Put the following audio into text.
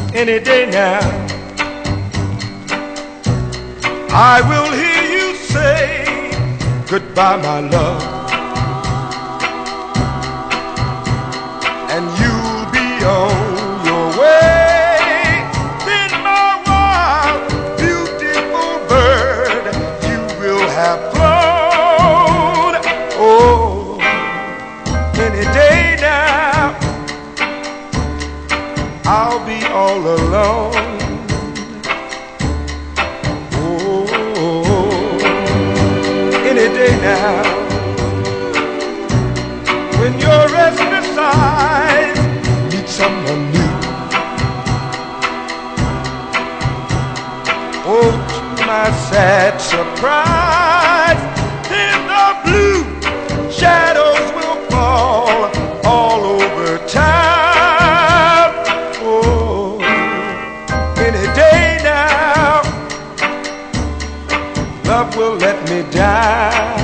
any day now. I will hear you say goodbye, my love, and you'll be on your way. Then my wild, beautiful bird, you will have flown. Oh, any day now, I'll be all alone. Any day now, when your restless eyes meet someone new. Oh, to my sad surprise, then the blue shadows will fall all over town. Oh, any day now, love will let me down.